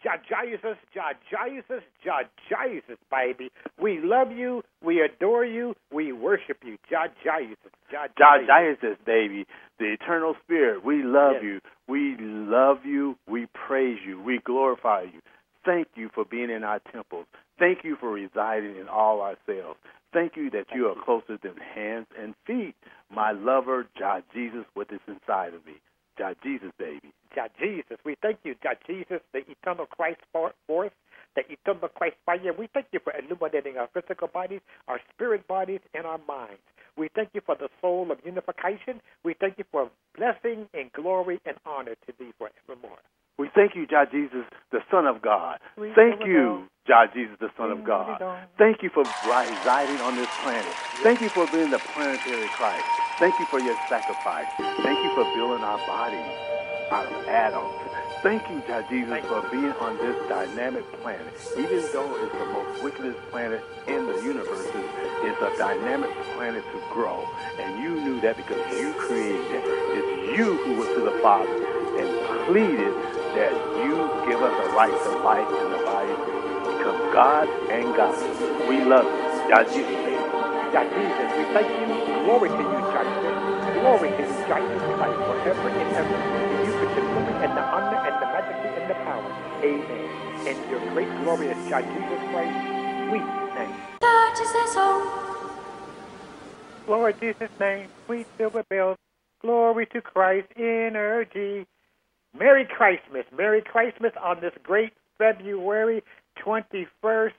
Jesus, Jesus, baby. We love you. We adore you. We worship you. Jesus, Jesus, baby. The eternal spirit. We love Yes. you. We love you. We praise you. We glorify you. Thank you for being in our temples. Thank you for residing in all our cells. Thank you that you are closer than hands and feet. My lover, God Jesus, what is inside of me. God Jesus, baby. God Jesus. We thank you, God Jesus, the eternal Christ force, the eternal Christ fire. We thank you for illuminating our physical bodies, our spirit bodies, and our minds. We thank you for the soul of unification. We thank you for blessing and glory and honor to thee forevermore. We thank you, God Jesus, the Son of God. Sweet Thank Lord, you, God Jesus, the Son of God. Lord. Thank you for residing on this planet. Thank you for being the planetary Christ. Thank you for your sacrifice. Thank you for building our bodies out of atoms. Thank you, God Jesus, for being on this dynamic planet. Even though it's the most wickedest planet in the universe, it's a dynamic planet to grow. And you knew that because you created it. It's you who went to the Father and pleaded that you give us a right to life in the body to become God and God. We love you. God Jesus, baby. God Jesus, we thank you. Glory to you, Jesus. Glory to you, Jesus Christ, forever and ever. To you be the glory and the honor and the majesty and the power. Amen. And your great glorious God Jesus Christ, sweet name. Lord Jesus' name, sweet silver bells. Glory to Christ, energy. Merry Christmas. Merry Christmas on this great February 21st,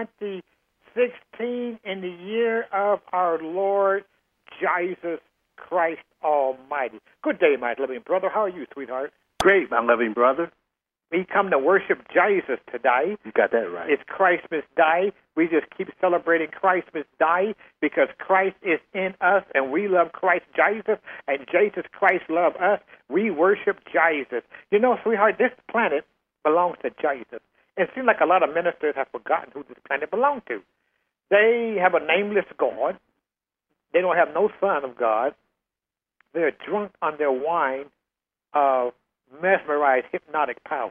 2016, in the year of our Lord Jesus Christ Almighty. Good day, my loving brother. How are you, sweetheart? Great, my loving brother. We come to worship Jesus today. You got that right. It's Christmas Day. We just keep celebrating Christmas Day because Christ is in us and we love Christ Jesus and Jesus Christ loves us. We worship Jesus. You know, sweetheart, this planet belongs to Jesus. It seems like a lot of ministers have forgotten who this planet belongs to. They have a nameless God. They don't have no Son of God. They're drunk on their wine of mesmerized hypnotic powers.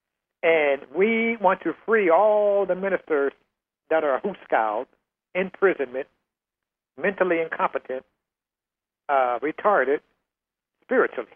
And we want to free all the ministers that are hooscowed, imprisonment, mentally incompetent, retarded, spiritually.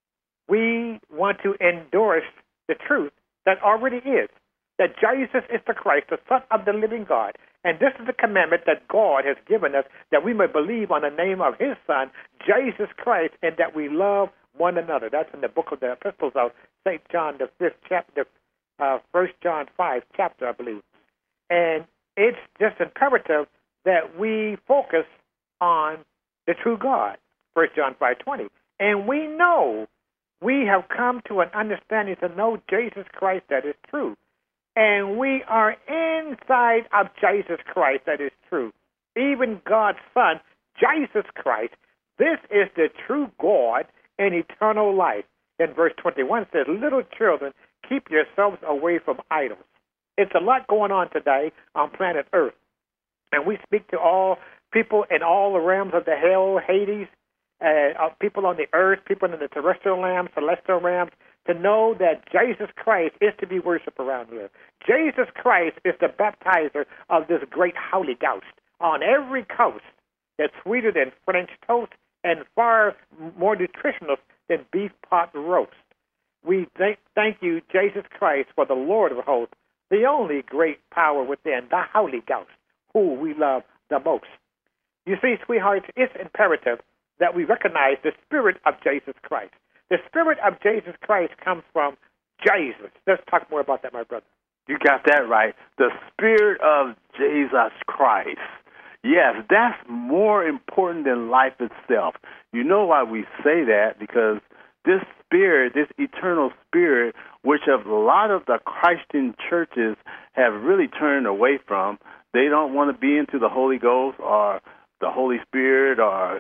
We want to endorse the truth that already is, that Jesus is the Christ, the Son of the living God. And this is the commandment that God has given us, that we may believe on the name of his Son, Jesus Christ, and that we love one another. That's in the book of the epistles of St. John, the 5th chapter, 1 John 5 chapter, I believe. And it's just imperative that we focus on the true God, 1 John 5:20. And we know we have come to an understanding to know Jesus Christ that is true. And we are inside of Jesus Christ that is true. Even God's Son, Jesus Christ, this is the true God and eternal life. Then verse 21 says, little children, keep yourselves away from idols. It's a lot going on today on planet Earth. And we speak to all people in all the realms of the hell, Hades, people on the earth, people in the terrestrial realms, celestial realms, to know that Jesus Christ is to be worshipped around here. Jesus Christ is the baptizer of this great Holy Ghost on every coast that's sweeter than French toast and far more nutritional than beef pot roast. We thank you, Jesus Christ, for the Lord of hosts, the only great power within, the Holy Ghost, who we love the most. You see, sweethearts, it's imperative that we recognize the Spirit of Jesus Christ. The Spirit of Jesus Christ comes from Jesus. Let's talk more about that, my brother. You got that right. The Spirit of Jesus Christ. Yes, that's more important than life itself. You know why we say that? Because this Spirit, this eternal Spirit, which a lot of the Christian churches have really turned away from, they don't want to be into the Holy Ghost or the Holy Spirit or,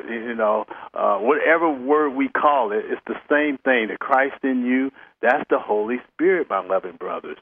whatever word we call it, it's the same thing. The Christ in you, that's the Holy Spirit, my loving brothers.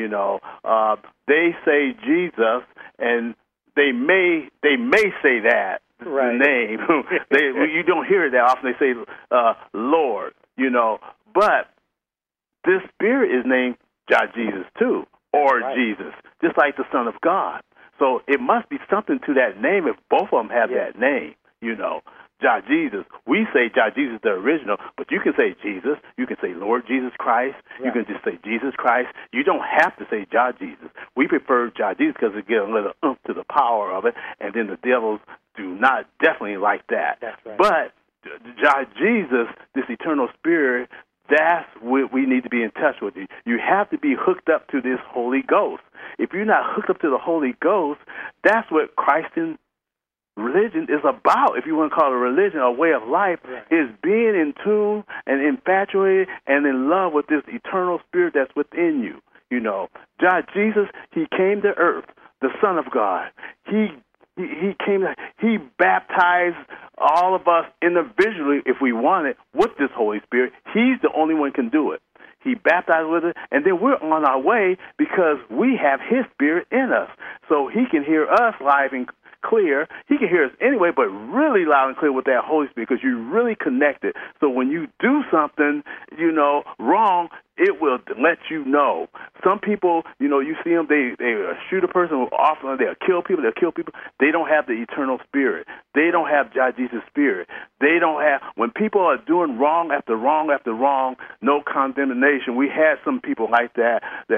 They say Jesus, and they may say that, right. The name. You don't hear it that often. They say Lord, but this Spirit is named Jesus too, or right. Jesus, just like the Son of God. So it must be something to that name if both of them have that name, Jah Jesus. We say Jah Jesus, the original, but you can say Jesus. You can say Lord Jesus Christ. Right. You can just say Jesus Christ. You don't have to say Jah Jesus. We prefer Jah Jesus because it gives a little oomph to the power of it, and then the devils do not definitely like that. That's right. But Jah Jesus, this eternal spirit, that's what we need to be in touch with. You have to be hooked up to this Holy Ghost. If you're not hooked up to the Holy Ghost, that's what Christian religion is about. If you want to call it a religion or a way of life, is being in tune and infatuated and in love with this eternal spirit that's within you. Jah Jesus, he came to earth, the Son of God. He came. He baptized all of us individually, if we want it, with this Holy Spirit. He's the only one who can do it. He baptized with it, and then we're on our way because we have His Spirit in us. So He can hear us live and clear. He can hear us anyway, but really loud and clear with that Holy Spirit because you're really connected. So when you do something, wrong, it will let you know. Some people, you see them, they shoot a person, often they'll kill people. They don't have the eternal spirit. They don't have Jah Jesus' spirit. They don't have, when people are doing wrong after wrong after wrong, no condemnation. We had some people like that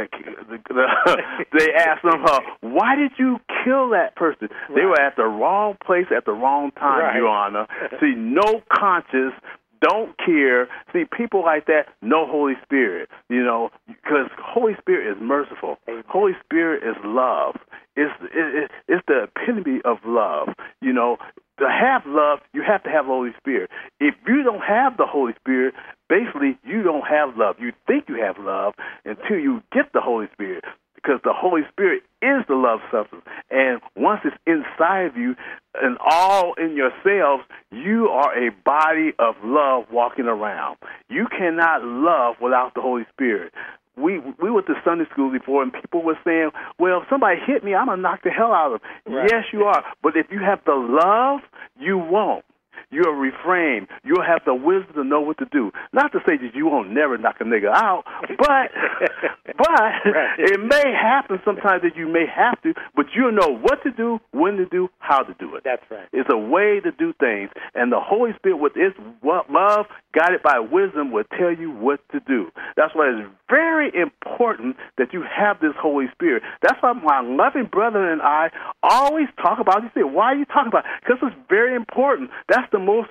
they asked them, why did you kill that person? Right. They were at the wrong place at the wrong time, right. Your Honor. See, no conscience, don't care. See, people like that, no Holy Spirit, because Holy Spirit is merciful. Amen. Holy Spirit is love. It's the epitome of love. To have love, you have to have the Holy Spirit. If you don't have the Holy Spirit, basically you don't have love. You think you have love until you get the Holy Spirit, because the Holy Spirit is the love substance. And once it's inside of you and all in yourselves, you are a body of love walking around. You cannot love without the Holy Spirit. We went to Sunday school before, and people were saying, well, if somebody hit me, I'm going to knock the hell out of them. Right. Yes, you are. But if you have the love, you won't. You'll refrain. You'll have the wisdom to know what to do. Not to say that you won't never knock a nigga out, but right. It may happen sometimes that you may have to, but you'll know what to do, when to do, how to do it. That's right. It's a way to do things, and the Holy Spirit with its love, guided by wisdom, will tell you what to do. That's why it's very important that you have this Holy Spirit. That's why my loving brother and I always talk about it. You say, why are you talking about it? Because it's very important. That's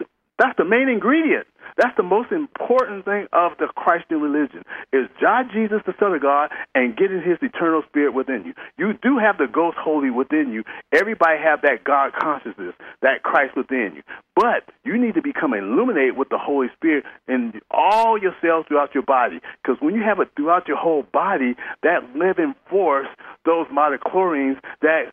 the main ingredient. That's the most important thing of the Christian religion, is Jah Jesus, the Son of God, and getting His eternal spirit within you. You do have the Ghost Holy within you. Everybody have that God consciousness, that Christ within you. But you need to become illuminated with the Holy Spirit in all your cells throughout your body. Because when you have it throughout your whole body, that living force, those midichlorians, that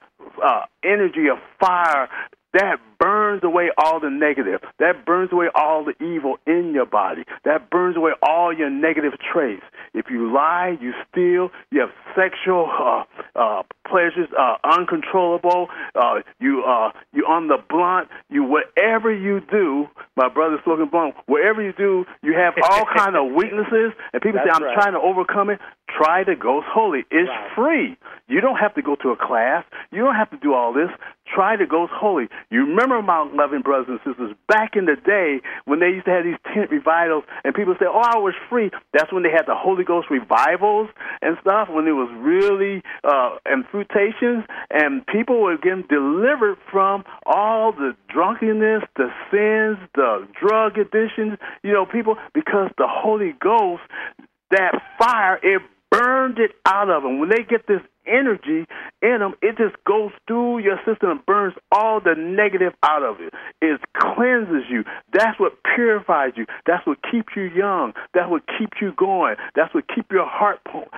energy of fire, that burns away all the negative. That burns away all the evil in your body. That burns away all your negative traits. If you lie, you steal, you have sexual pleasures, uncontrollable, you on the blunt, whatever you do, my brother spoken blunt, whatever you do, you have all kind of weaknesses, and people say, I'm trying to overcome it. Try the Ghost Holy. It's free. You don't have to go to a class. You don't have to do all this. Try the Ghost Holy. You remember, my loving brothers and sisters, back in the day when they used to have these tent revivals, and people say, I was free. That's when they had the Holy Ghost revivals and stuff, when it was really amputations, and people were getting delivered from all the drunkenness, the sins, the drug addictions, people, because the Holy Ghost, that fire, it burned it out of them. When they get this energy in them, it just goes through your system and burns all the negative out of it. It cleanses you. That's what purifies you. That's what keeps you young. That's what keeps you going. That's what keeps your heart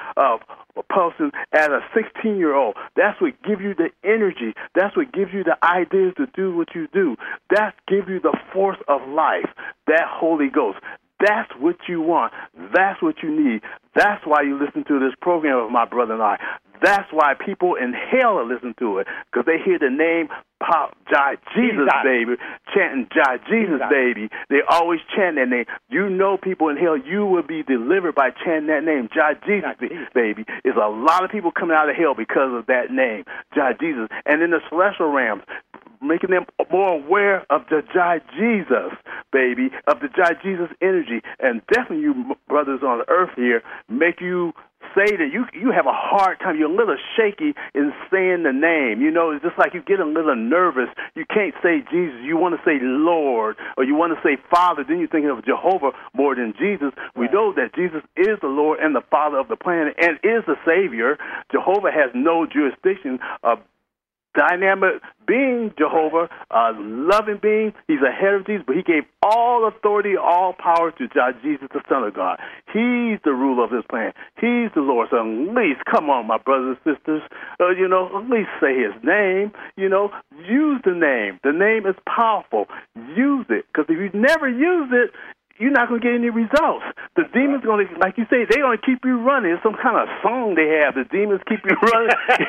pulsing as a 16-year-old. That's what gives you the energy. That's what gives you the ideas to do what you do. That gives you the force of life, that Holy Ghost. That's what you want. That's what you need. That's why you listen to this program of my brother and I. That's why people in hell are listening to it, because they hear the name pop, Jah Jesus, baby, chanting Jah Jesus, baby. They always chant that name. You know, people in hell, you will be delivered by chanting that name, Jah Jesus, baby. There's a lot of people coming out of hell because of that name, Jah Jesus. And in the celestial realms, making them more aware of the Jah Jesus, baby, of the Jah Jesus energy. And definitely you brothers on earth here make you say that you have a hard time. You're a little shaky in saying the name. You know, it's just like you get a little nervous. You can't say Jesus. You want to say Lord, or you want to say Father. Then you're thinking of Jehovah more than Jesus. We know that Jesus is the Lord and the Father of the planet and is the Savior. Jehovah has no jurisdiction of dynamic being, Jehovah, loving being. He's ahead of Jesus, but he gave all authority, all power to Jesus, the Son of God. He's the ruler of this planet. He's the Lord. So at least, come on, my brothers and sisters, at least say his name. Use the name. The name is powerful. Use it, because if you never use it, you're not going to get any results. The demons going to, like you say, they're going to keep you running. It's some kind of song they have. The demons keep you running.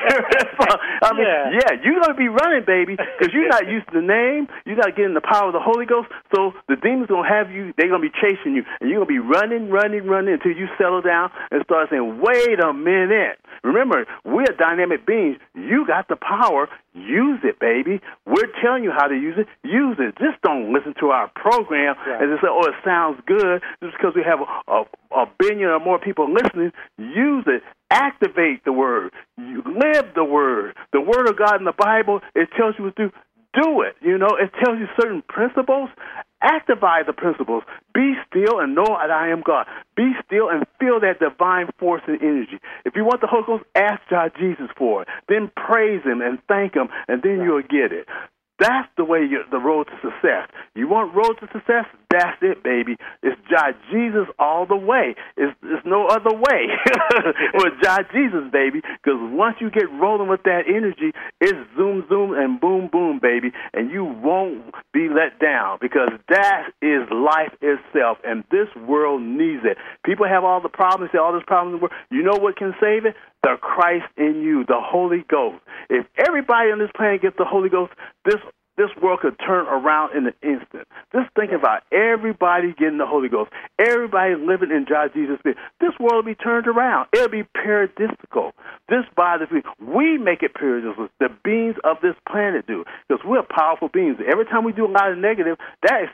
You're going to be running, baby, because you're not used to the name. You're not getting the power of the Holy Ghost. So the demons going to have you, they're going to be chasing you. And you're going to be running until you settle down and start saying, wait a minute. Remember, we're dynamic beings. You got the power. Use it, baby. We're telling you how to use it. Use it. Just don't listen to our program and just say, oh, it sounds good. Just because we have a billion or more people listening, use it. Activate the word. You live the word. The word of God in the Bible, it tells you what to do it. It tells you certain principles. Activate the principles. Be still and know that I am God. Be still and feel that divine force and energy. If you want the Holy Ghost, ask God Jesus for it. Then praise him and thank him, and then you'll get it. That's the way the road to success. You want road to success? That's it, baby. It's Jah Jesus all the way. It's no other way. With Jah Jesus, baby, because once you get rolling with that energy, it's zoom, zoom, and boom, boom, baby, and you won't be let down, because that is life itself, and this world needs it. People have all the problems, all these problems in the world. You know what can save it? The Christ in you, the Holy Ghost. If everybody on this planet gets the Holy Ghost, this world could turn around in an instant. Just think about everybody getting the Holy Ghost, everybody living in Jah Jesus' spirit. This world will be turned around. It'll be paradisical. This body, we make it paradisical. The beings of this planet do, because we're powerful beings. Every time we do a lot of negative, that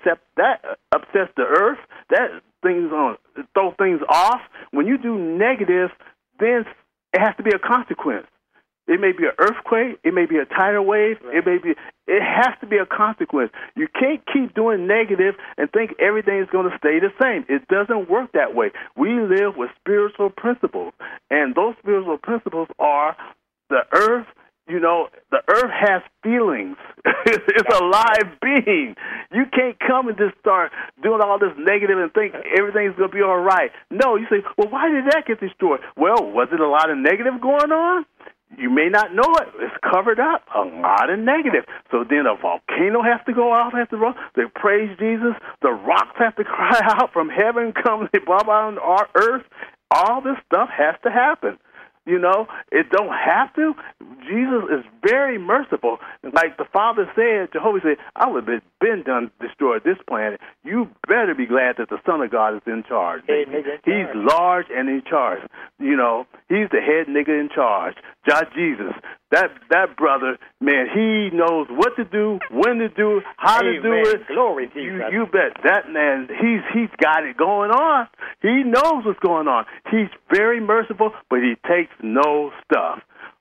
upsets the earth. That throw things off. When you do negative, then it has to be a consequence. It may be an earthquake. It may be a tidal wave. Right. It has to be a consequence. You can't keep doing negative and think everything is going to stay the same. It doesn't work that way. We live with spiritual principles, and those spiritual principles are the earth. The earth has feelings. It's a live being. You can't come and just start doing all this negative and think everything's going to be all right. No, you say, well, why did that get destroyed? Well, was it a lot of negative going on? You may not know it. It's covered up. A lot of negative. So then a volcano has to go off, they praise Jesus. The rocks have to cry out. From heaven comes the blah, blah, on our earth. All this stuff has to happen. It don't have to. Jesus is very merciful. Like the Father said, Jehovah said, I would have been done destroyed this planet. You better be glad that the Son of God is in charge. He's large and in charge. He's the head nigga in charge. Jah Jesus. That brother, man, he knows what to do, when to do it, how to do it. Glory to Jesus. You bet. That man, he's got it going on. He knows what's going on. He's very merciful, but he takes no stuff.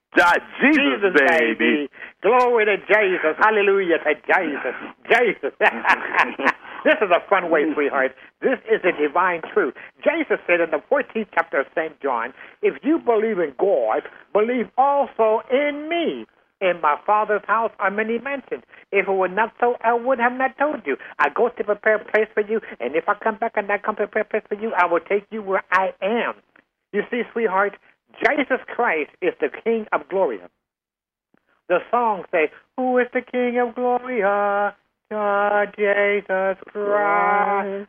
Jesus, baby. Glory to Jesus. Hallelujah to Jesus. Jesus. This is a fun way, sweetheart. This is a divine truth. Jesus said in the 14th chapter of St. John, if you believe in God, believe also in me. In my Father's house are many mansions. If it were not so, I would have not told you. I go to prepare a place for you, and if I come back and I come prepare a place for you, I will take you where I am. You see, sweetheart, Jesus Christ is the King of Glory. The songs say, who is the King of Glory? Jesus Christ.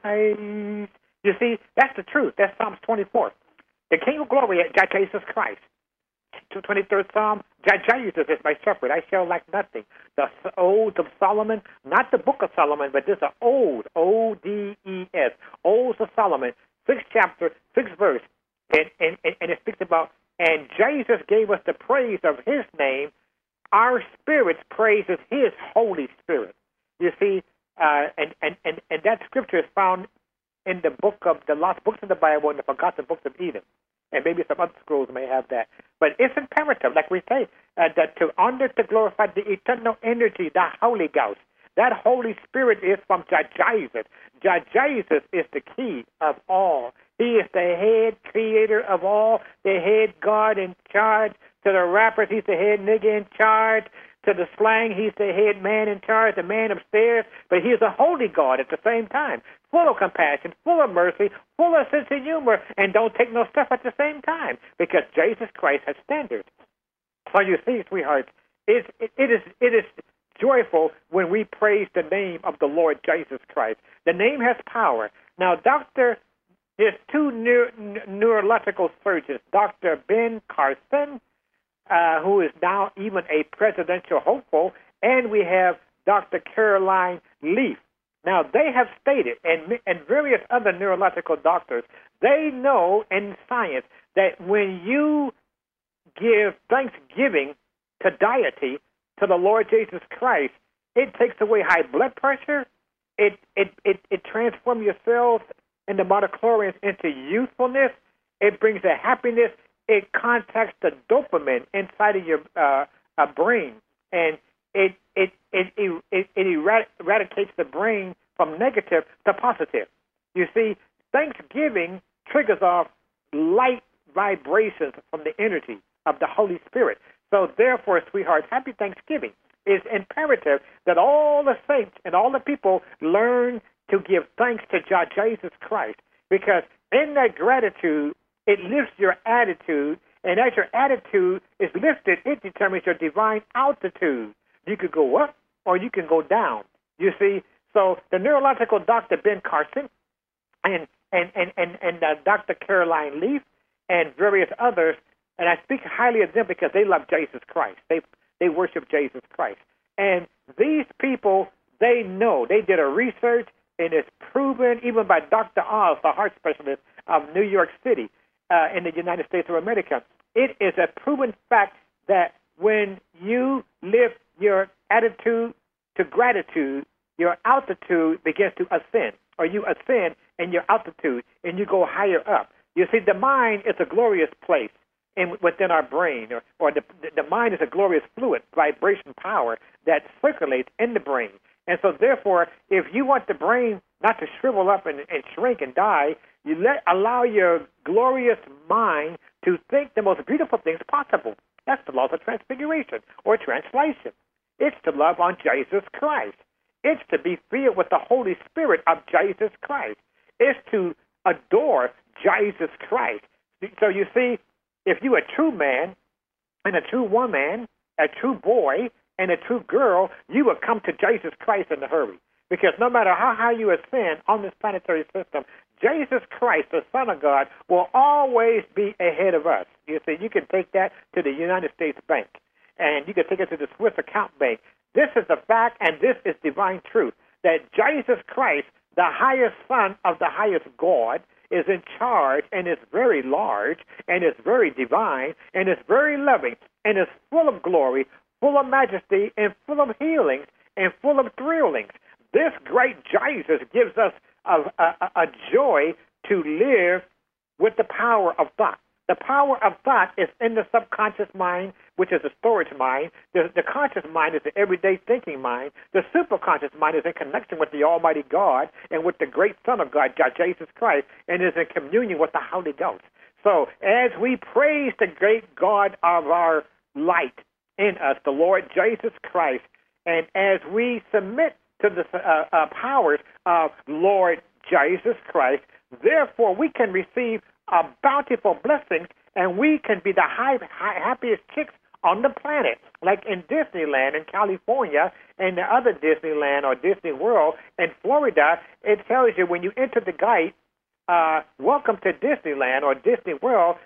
You see, that's the truth. That's Psalms 24. The King of Glory is Jesus Christ. 23rd Psalm, Jesus is my shepherd. I shall lack nothing. The Odes of Solomon, not the Book of Solomon, but this is Odes, O-D-E-S, Odes of Solomon, 6th chapter, 6th verse. And it speaks about, and Jesus gave us the praise of his name. Our spirits praises his Holy Spirit. You see, and that scripture is found in the book of the lost books of the Bible and the forgotten books of Eden. And maybe some other scrolls may have that. But it's imperative, like we say, that to honor, to glorify the eternal energy, the Holy Ghost. That Holy Spirit is from Jesus. Jesus is the key of all. He is the head creator of all, the head God in charge. To the rappers, he's the head nigga in charge. To the slang, he's the head man in charge, the man upstairs. But he's a holy God at the same time, full of compassion, full of mercy, full of sense of humor, and don't take no stuff at the same time, because Jesus Christ has standards. So you see, sweethearts, it is joyful when we praise the name of the Lord Jesus Christ. The name has power. Now, there's two neurological surgeons, Dr. Ben Carson, who is now even a presidential hopeful, and we have Dr. Caroline Leaf. Now, they have stated, and various other neurological doctors, they know in science that when you give thanksgiving to deity, to the Lord Jesus Christ, it takes away high blood pressure, it transforms your cells in the mitochondria into youthfulness, it brings a happiness, it contacts the dopamine inside of your brain, and it eradicates the brain from negative to positive. You see, Thanksgiving triggers off light vibrations from the energy of the Holy Spirit. So therefore, sweethearts, happy Thanksgiving. It's imperative that all the saints and all the people learn to give thanks to Jesus Christ, because in that gratitude, it lifts your attitude, and as your attitude is lifted, it determines your divine altitude. You could go up or you can go down. You see, so the neurological Dr. Ben Carson and Dr. Caroline Leaf and various others, and I speak highly of them because they love Jesus Christ. They worship Jesus Christ. And these people, they know. They did a research, and it's proven even by Dr. Oz, the heart specialist of New York City in the United States of America. It is a proven fact that when you lift your attitude to gratitude, your altitude begins to ascend, or you ascend in your altitude, and you go higher up. You see, the mind is a glorious place within our brain, or the mind is a glorious fluid, vibration power that circulates in the brain. And so, therefore, if you want the brain not to shrivel up and shrink and die, you allow your glorious mind to think the most beautiful things possible. That's the laws of transfiguration or translation. It's to love on Jesus Christ. It's to be filled with the Holy Spirit of Jesus Christ. It's to adore Jesus Christ. So you see, if you're a true man and a true woman, a true boy and a true girl, you will come to Jesus Christ in a hurry. Because no matter how high you ascend on this planetary system, Jesus Christ, the Son of God, will always be ahead of us. You see, you can take that to the United States Bank, and you can take it to the Swiss account bank. This is the fact, and this is divine truth, that Jesus Christ, the highest Son of the highest God, is in charge, and is very large, and is very divine, and is very loving, and is full of glory, full of majesty, and full of healings, and full of thrillings. This great Jesus gives us a joy to live with the power of thought. The power of thought is in the subconscious mind, which is the storage mind. The conscious mind is the everyday thinking mind. The superconscious mind is in connection with the Almighty God and with the great Son of God, Jesus Christ, and is in communion with the Holy Ghost. So as we praise the great God of our light in us, the Lord Jesus Christ, and as we submit to the powers of Lord Jesus Christ, therefore we can receive bountiful blessings, and we can be the happiest chicks on the planet. Like in Disneyland in California and the other Disneyland or Disney World in Florida, it tells you when you enter the gate, welcome to Disneyland or Disney World,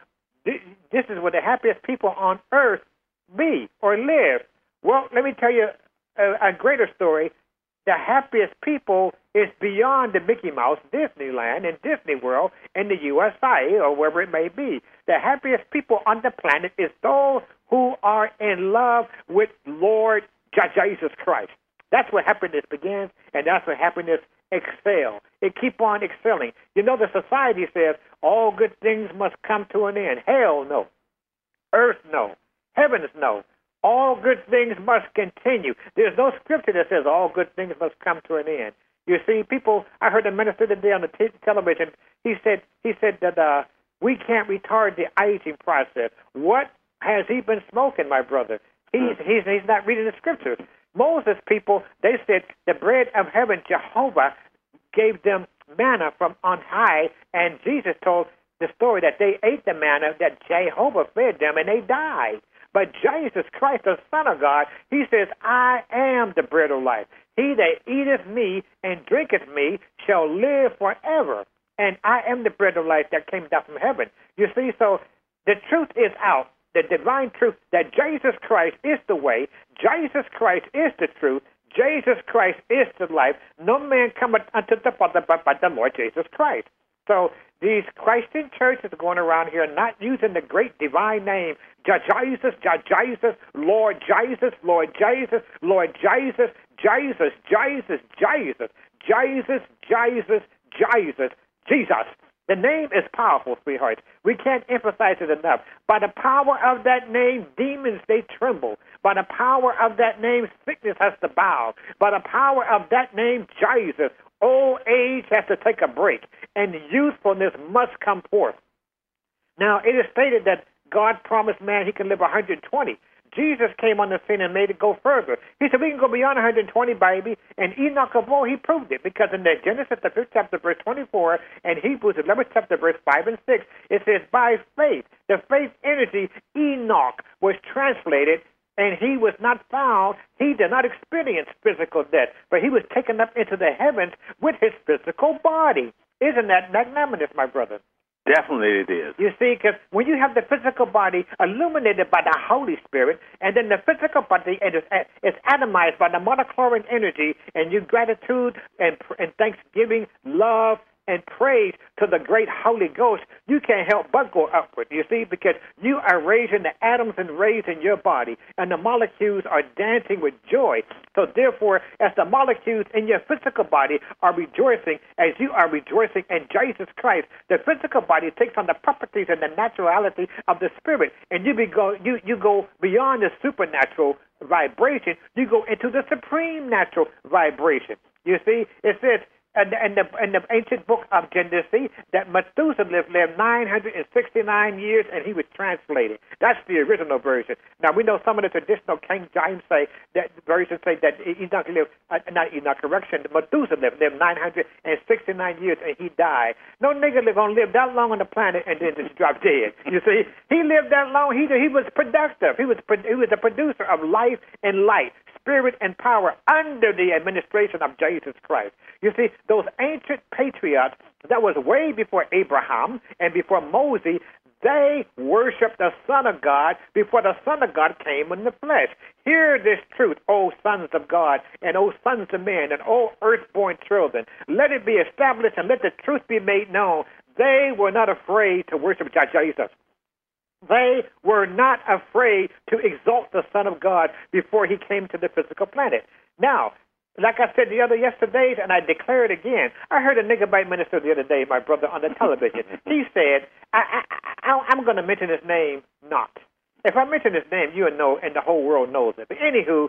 This is where the happiest people on earth be or live. Well, let me tell you a greater story. The happiest people is beyond the Mickey Mouse, Disneyland, and Disney World in the USA or wherever it may be. The happiest people on the planet is those who are in love with Lord Jesus Christ. That's where happiness begins, and that's where happiness excels. It keeps on excelling. You know, the society says all good things must come to an end. Hell, no. Earth, no. Heavens, no. All good things must continue. There's no scripture that says all good things must come to an end. You see, people, I heard a minister today on the television, he said that we can't retard the aging process. What has he been smoking, my brother? He's not reading the scriptures. Moses' people, they said the bread of heaven, Jehovah, gave them manna from on high, and Jesus told the story that they ate the manna that Jehovah fed them, and they died. But Jesus Christ, the Son of God, he says, I am the bread of life. He that eateth me and drinketh me shall live forever. And I am the bread of life that came down from heaven. You see, so the truth is out, the divine truth that Jesus Christ is the way, Jesus Christ is the truth, Jesus Christ is the life. No man cometh unto the Father but by the Lord Jesus Christ. So these Christian churches going around here not using the great divine name, Jesus, Jesus, Lord Jesus, Lord Jesus, Lord Jesus, Jesus, Jesus, Jesus, Jesus, Jesus, Jesus, Jesus. The name is powerful, sweethearts. We can't emphasize it enough. By the power of that name, demons, they tremble. By the power of that name, sickness has to bow. By the power of that name, Jesus, old age has to take a break, and youthfulness must come forth. Now, it is stated that God promised man he can live 120. Jesus came on the scene and made it go further. He said, we can go beyond 120, baby. And Enoch of old, he proved it, because in the Genesis, the 5th chapter, verse 24, and Hebrews, the 11th chapter, verse 5 and 6, it says, by faith, the faith energy, Enoch was translated, and he was not found. He did not experience physical death, but he was taken up into the heavens with his physical body. Isn't that magnanimous, my brother? Definitely it is. You see, because when you have the physical body illuminated by the Holy Spirit, and then the physical body is atomized by the monochlorine energy, and you gratitude and thanksgiving, love, and praise to the great Holy Ghost, you can't help but go upward, you see, because you are raising the atoms and rays in your body, and the molecules are dancing with joy. So therefore, as the molecules in your physical body are rejoicing, as you are rejoicing in Jesus Christ, the physical body takes on the properties and the naturality of the spirit, and you go beyond the supernatural vibration, you go into the supreme natural vibration. You see, it says, in the ancient book of Genesis, that Methuselah lived 969 years, and he was translated. That's the original version. Now, we know some of the traditional King James versions say that Enoch lived, Methuselah lived 969 years, and he died. No nigga gonna live that long on the planet and then just drop dead. You see, he lived that long. He was productive. He was a producer of life and light, spirit and power under the administration of Jesus Christ. You see, those ancient patriots that was way before Abraham and before Moses, they worshiped the Son of God before the Son of God came in the flesh. Hear this truth, O sons of God, and O sons of men, and O earthborn children. Let it be established and let the truth be made known. They were not afraid to worship Jesus. They were not afraid to exalt the Son of God before he came to the physical planet. Now, like I said yesterday, and I declare it again, I heard a nigger bite minister the other day, my brother, on the television. He said, I'm going to mention his name not. If I mention his name, you know, and the whole world knows it. But anywho,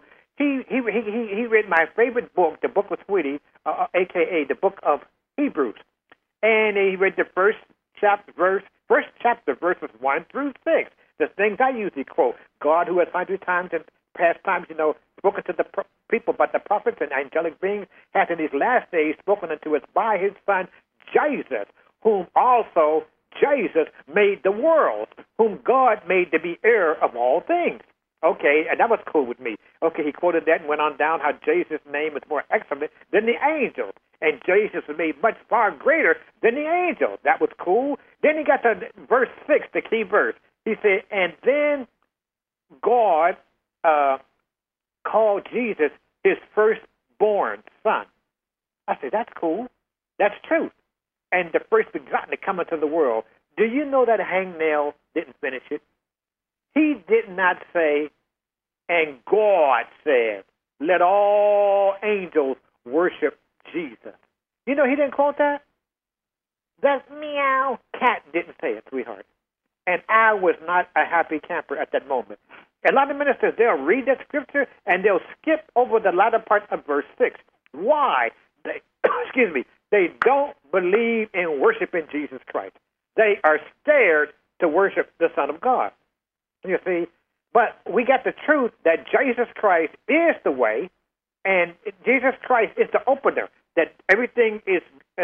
he read my favorite book, the Book of Sweetie, a.k.a. the Book of Hebrews. And he read the first chapter, verses 1 through 6. The things I usually quote. God, who has 100 times in past times, spoken to the people by the prophets and angelic beings, has in these last days spoken unto us by his Son, Jesus, whom also Jesus made the world, whom God made to be heir of all things. Okay, and that was cool with me. Okay, he quoted that and went on down how Jesus' name is more excellent than the angels. And Jesus was made much far greater than the angels. That was cool. Then he got to verse 6, the key verse. He said, and then God called Jesus his firstborn son. I said, that's cool. That's truth. And the first begotten to come into the world. Do you know that hangnail didn't finish it? He did not say, and God said, let all angels worship Jesus. You know, he didn't quote that. That meow cat didn't say it, sweetheart. And I was not a happy camper at that moment. A lot of ministers, they'll read that scripture and they'll skip over the latter part of verse 6. Why? They, excuse me, they don't believe in worshiping Jesus Christ. They are scared to worship the Son of God. You see? But we got the truth that Jesus Christ is the way, and Jesus Christ is the opener, that everything is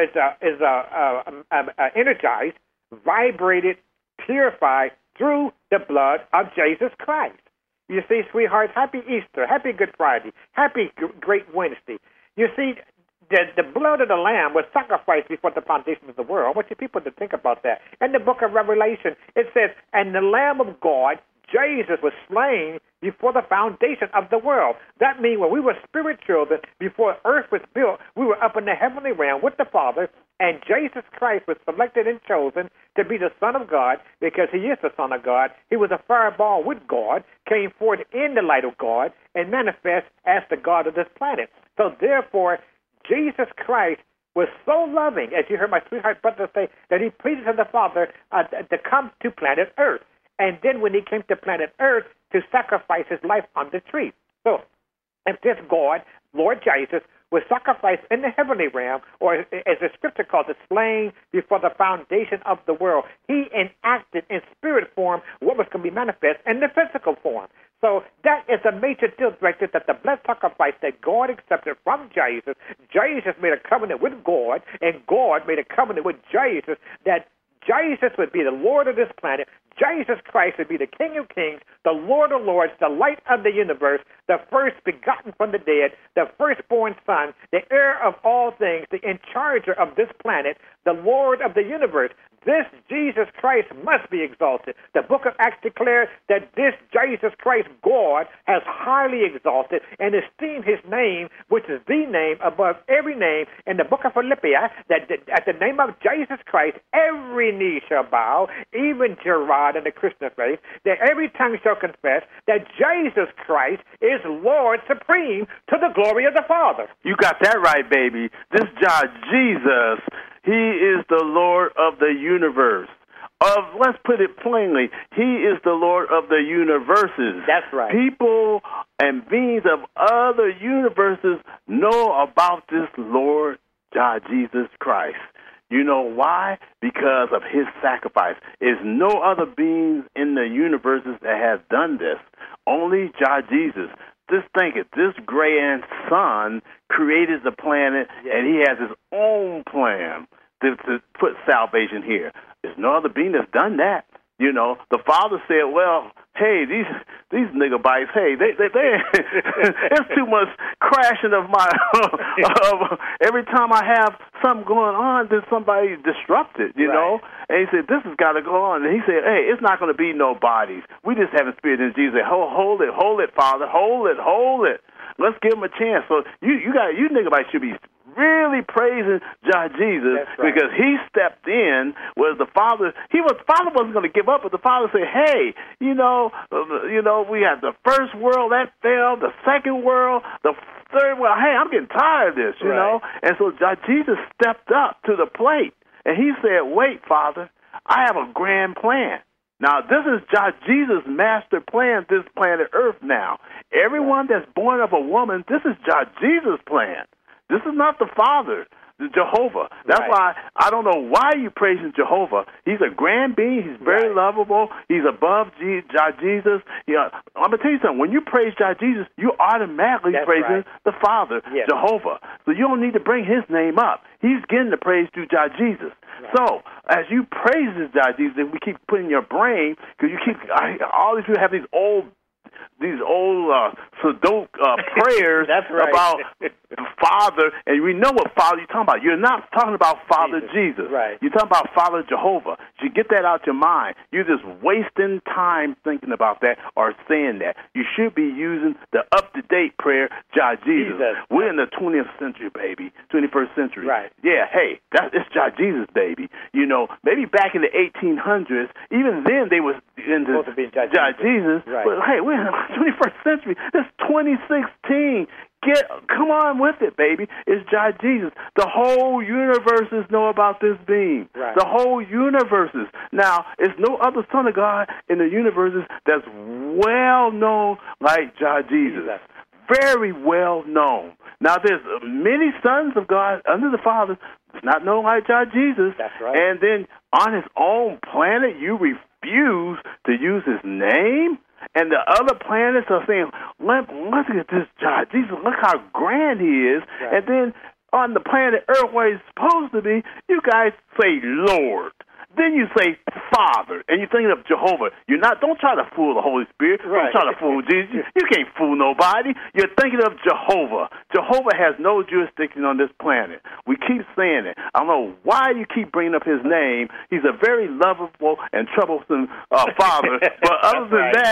energized, vibrated, purified through the blood of Jesus Christ. You see, sweethearts, happy Easter, happy Good Friday, happy Great Wednesday. You see, the blood of the Lamb was sacrificed before the foundation of the world. I want you people to think about that. In the book of Revelation, it says, and the Lamb of God, Jesus, was slain before the foundation of the world. That means when we were spirit children, before earth was built, we were up in the heavenly realm with the Father, and Jesus Christ was selected and chosen to be the Son of God because he is the Son of God. He was a fireball with God, came forth in the light of God, and manifest as the God of this planet. So therefore, Jesus Christ was so loving, as you heard my sweetheart brother say, that he pleaded to the Father to come to planet Earth. And then when he came to planet Earth, to sacrifice his life on the tree. So, if this God, Lord Jesus, was sacrificed in the heavenly realm, or as the scripture calls it, slain before the foundation of the world, he enacted in spirit form what was going to be manifest in the physical form. So that is a major deal breaker, that the blood sacrifice that God accepted from Jesus, Jesus made a covenant with God, and God made a covenant with Jesus, that Jesus would be the Lord of this planet. Jesus Christ would be the King of Kings, the Lord of Lords, the light of the universe, the first begotten from the dead, the firstborn Son, the heir of all things, the in charger of this planet, the Lord of the universe. This Jesus Christ must be exalted. The book of Acts declares that this Jesus Christ, God, has highly exalted and esteemed his name, which is the name above every name. In the book of Philippians, that at the name of Jesus Christ, every knee shall bow, even Gerard in the Christian faith, that every tongue shall confess that Jesus Christ is Lord supreme to the glory of the Father. You got that right, baby. This Jesus, he is the Lord of the universe. Let's put it plainly, he is the Lord of the universes. That's right. People and beings of other universes know about this Lord God Jesus Christ. You know why? Because of his sacrifice. There's no other beings in the universes that have done this. Only God Jesus. Just think it. This grand Son created the planet, and he has his own plan to put salvation here. There's no other being that's done that. You know, the Father said, well, hey, these nigga bites, hey, they it's too much crashing of my every time I have something going on, then somebody disrupt it, you know? And he said, this has got to go on. And he said, hey, it's not going to be no bodies. We just haven't spirit in Jesus. Hold it, Father, hold it. Let's give him a chance. So you nigga bites should be really praising God Jesus, because he stepped in where the Father wasn't going to give up, but the Father said, hey, you know, we had the first world that fell, the second world, the third world. Hey, I'm getting tired of this, you know. And so God Jesus stepped up to the plate, and he said, wait, Father, I have a grand plan. Now, this is God Jesus' master plan, this planet Earth now. Everyone that's born of a woman, this is God Jesus' plan. This is not the Father, the Jehovah. That's why I don't know why you praising Jehovah. He's a grand being. He's very lovable. He's above God Jesus. I'm going to tell you something. When you praise God Jesus, you automatically praising the Father, Jehovah. So you don't need to bring his name up. He's getting the praise through God Jesus. So as you praise this God Jesus, and we keep putting your brain, because all these people have these old Sudoku prayers That's right. about the Father, and we know what Father you're talking about. You're not talking about Father Jesus. Right. You're talking about Father Jehovah. You get that out your mind. You're just wasting time thinking about that or saying that. You should be using the up-to-date prayer, Jah Jesus. We're in the 20th century, baby, 21st century. Right. Yeah, hey, it's Jah Jesus, baby. You know, maybe back in the 1800s, even then they was into Jah Jesus. Right. But hey, we're in the 21st century. It's 2016. Come on with it, baby. It's Jah Jesus. The whole universes know about this being. Right. The whole universes. Now, there's no other Son of God in the universes that's well known like Jah Jesus. Very well known. Now, there's many sons of God under the Father that's not known like Jah Jesus. That's right. And then on his own planet, you refuse to use his name? And the other planets are saying, let's get this Jah Jesus. Look how grand he is. Right. And then on the planet Earth, where he's supposed to be, you guys say Lord. Then you say Father, and you're thinking of Jehovah. Don't try to fool the Holy Spirit. Right. Don't try to fool Jesus. You can't fool nobody. You're thinking of Jehovah. Jehovah has no jurisdiction on this planet. We keep saying it. I don't know why you keep bringing up his name. He's a very lovable and troublesome father. But other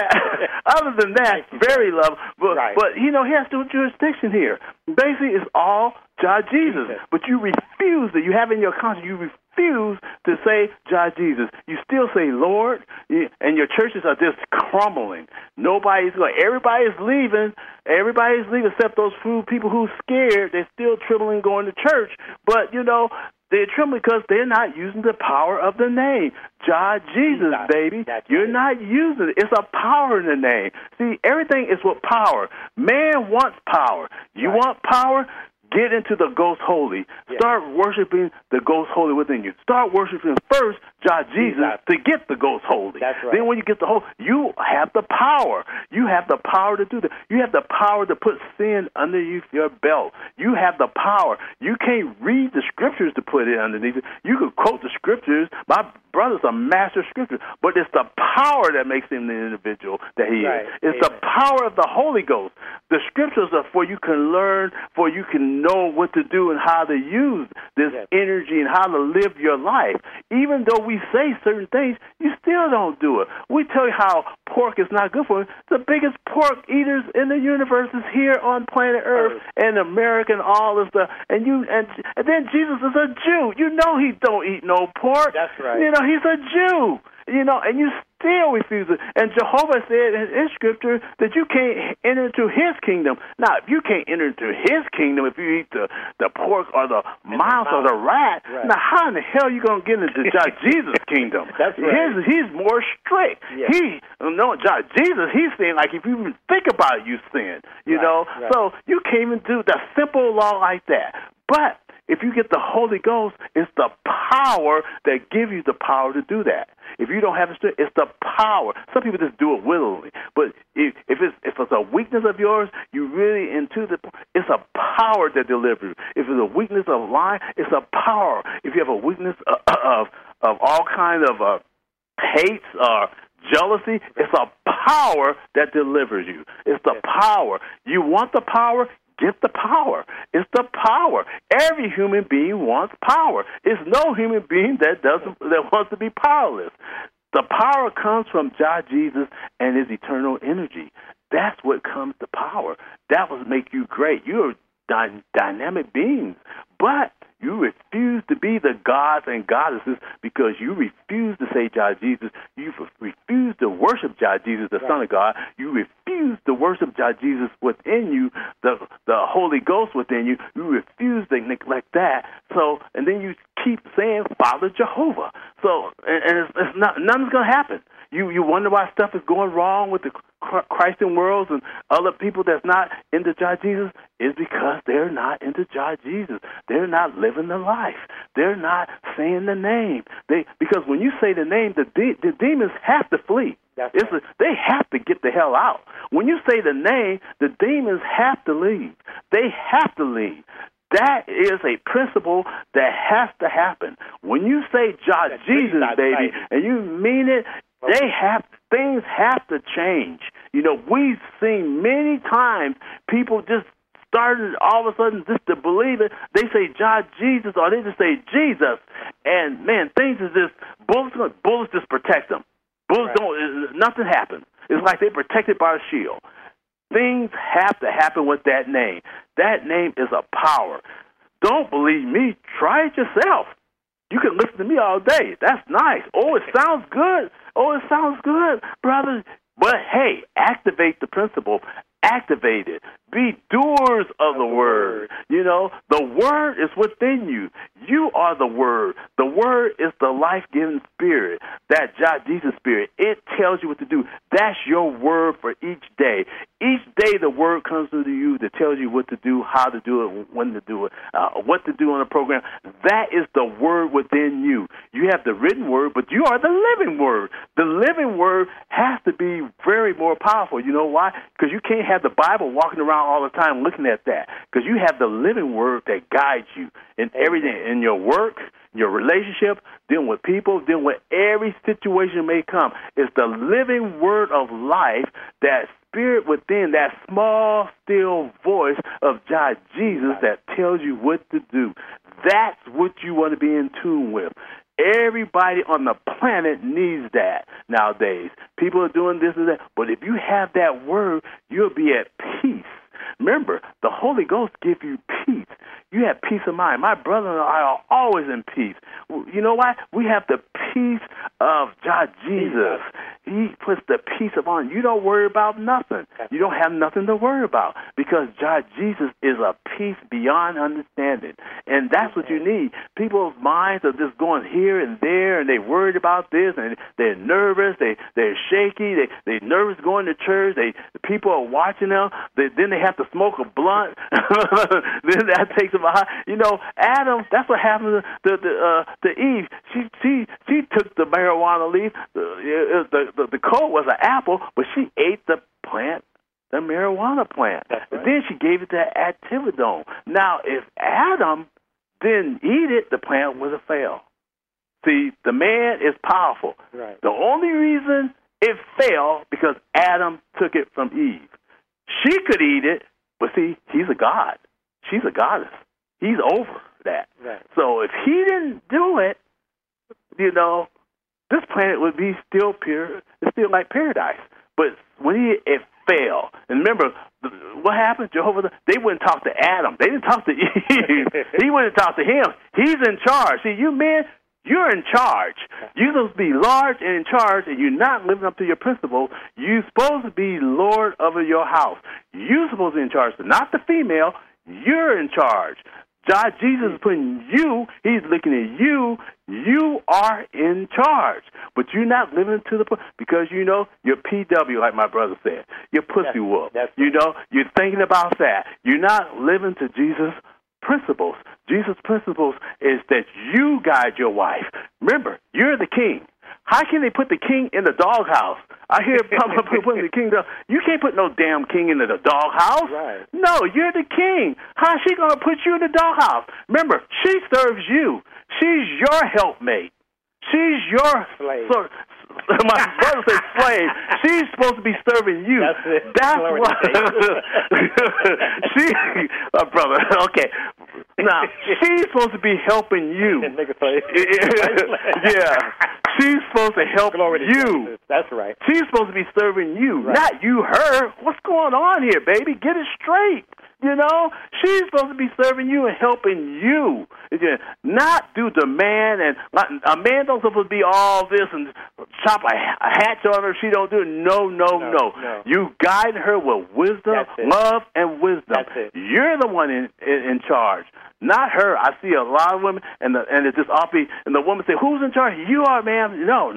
than that, very lovable. But he has no jurisdiction here. Basically, it's all Jah Jesus. But you refuse it. You have in your conscience, you refuse to say Jah Jesus. You still say Lord, and your churches are just crumbling. Everybody's leaving. Everybody's leaving except those few people who's scared. They're still trembling going to church. But, they're trembling because they're not using the power of the name. Jah Jesus, baby. You're not using it. It's a power in the name. See, everything is with power. Man wants power. You want power? Get into the Ghost Holy. Start worshiping the Ghost Holy within you. Start worshiping first Jah Jesus to get the Ghost Holy. That's right. Then when you get the Holy, you have the power. You have the power to do that. You have the power to put sin underneath your belt. You have the power. You can't read the scriptures to put it underneath it. You can quote the scriptures. My brother's a master scripture, but it's the power that makes him the individual that he is. It's the power of the Holy Ghost. The scriptures are for you can learn, for you can know what to do and how to use this energy and how to live your life. Even though we say certain things, you still don't do it. We tell you how pork is not good for you. The biggest pork eaters in the universe is here on planet Earth and America and all this stuff. And then Jesus is a Jew. He don't eat no pork. That's right. He's a Jew. And you still refuse it. And Jehovah said in Scripture that you can't enter into his kingdom. Now, if you can't enter into his kingdom if you eat the pork or the mouse or the rat, now how in the hell are you going to get into Jesus' kingdom? That's right. He's more strict. Yeah. Jesus, he's saying, like, if you even think about it, you sin. Right. So you can't even do the simple law like that. But if you get the Holy Ghost, it's the power that gives you the power to do that. If you don't have the strength, it's the power. Some people just do it willingly. But if it's a weakness of yours, you really it's a power that delivers you. If it's a weakness of lying, it's a power. If you have a weakness of all kinds of hates or jealousy, it's a power that delivers you. It's the power. You want the power? Get the power. It's the power. Every human being wants power. There's no human being that wants to be powerless. The power comes from Jah Jesus and his eternal energy. That's what comes to power. That will make you great. You're dynamic beings, but you refuse to be the gods and goddesses because you refuse to say Jah Jesus. You refuse to worship Jah Jesus, the Son of God. You refuse to worship Jah Jesus within you, the Holy Ghost within you. You refuse to neglect that. So, and then you keep saying Father Jehovah. So, and it's not, nothing's going to happen. You wonder why stuff is going wrong with the Christian worlds and other people that's not into Jah Jesus is because they're not into Jah Jesus. They're not living the life. They're not saying the name. Because when you say the name, the demons have to flee. They have to get the hell out. When you say the name, the demons have to leave. They have to leave. That is a principle that has to happen. When you say Jah Jesus, baby, and you mean it, Things have to change. You know, we've seen many times people just started all of a sudden just to believe it. They say God, Jesus, or they just say Jesus, and man, things is just bullets just protect them. Bullets don't. Nothing happens. It's like they're protected by a shield. Things have to happen with that name. That name is a power. Don't believe me. Try it yourself. You can listen to me all day. That's nice. Oh, it sounds good. Oh, it sounds good, brother. But, hey, activate the principle. Activate it. Be doers of the word. You know, the word is within you. You are the word. The word is the life-giving spirit, that Jesus spirit. It tells you what to do. That's your word for each day. Each day the word comes to you that tells you what to do, how to do it, when to do it, what to do on a program. That is the word within you. You have the written word, but you are the living word. The living word has to be very more powerful. You know why? Because you can't have the Bible walking around all the time looking at that, because you have the living word that guides you in everything, in your work, your relationship, dealing with people, dealing with every situation may come. It's the living word of life, that spirit within, that small, still voice of God, Jesus, that tells you what to do. That's what you want to be in tune with. Everybody on the planet needs that nowadays. People are doing this and that. But if you have that word, you'll be at peace. Remember, the Holy Ghost gives you peace. You have peace of mind. My brother and I are always in peace. You know why? We have the peace of God, Jesus. He puts the peace of mind. You don't worry about nothing. You don't have nothing to worry about, because God, Jesus is a peace beyond understanding. And that's what you need. People's minds are just going here and there, and they're worried about this, and they're nervous, they're shaky, they're nervous going to church, people are watching them, then they have to smoke a blunt, then that takes them a high. You know, Adam, that's what happened to Eve. She took the marijuana leaf, the coat was an apple, but she ate the plant, the marijuana plant. Right. Then she gave it to Actividone. Now, if Adam didn't eat it, the plant would have failed. See, the man is powerful. Right. The only reason it failed because Adam took it from Eve. She could eat it, but see, he's a god. She's a goddess. He's over that. Right. So if he didn't do it, you know, this planet would be still pure. It's still like paradise. But when it failed, and remember, what happened? Jehovah, they wouldn't talk to Adam. They didn't talk to Eve. He wouldn't talk to him. He's in charge. See, you men, you're in charge. You're supposed to be large and in charge, and you're not living up to your principle. You're supposed to be Lord over your house. You're supposed to be in charge, not the female. You're in charge. God, Jesus is putting you, he's looking at you. You are in charge. But you're not living to the point, because, you know, you're PW, like my brother said. You're pussy whoop. You know, you're thinking about that. You're not living to Jesus' principles. Jesus' principles is that you guide your wife. Remember, you're the king. How can they put the king in the doghouse? I hear putting the king down. You can't put no damn king in the doghouse. Right. No, you're the king. How's she going to put you in the doghouse? Remember, she serves you. She's your helpmate. She's your slave. My brother said slave. She's supposed to be serving you. That's it. That's what. My brother. Okay. Now she's supposed to be helping you. Yeah. She's supposed to help you. That's right. She's supposed to be serving you, not you her. What's going on here, baby? Get it straight. You know, she's supposed to be serving you and helping you, not do the man. And a man don't supposed to be all this and chop a hatch on her if she don't do it. No. You guide her with wisdom, love, and wisdom. That's it. You're the one in charge, not her. I see a lot of women, and it's just offbeat, and the woman say, "Who's in charge?" "You are, ma'am." No.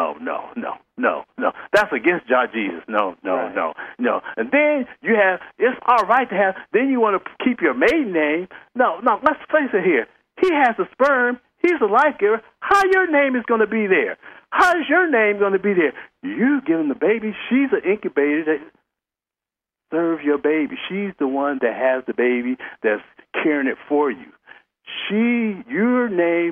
That's against God, Jesus. No. And then you have, it's all right to have, then you want to keep your maiden name. No, let's face it here. He has the sperm. He's the life giver. How your name is going to be there? How is your name going to be there? You giving the baby. She's an incubator that serves your baby. She's the one that has the baby that's caring it for you. Your name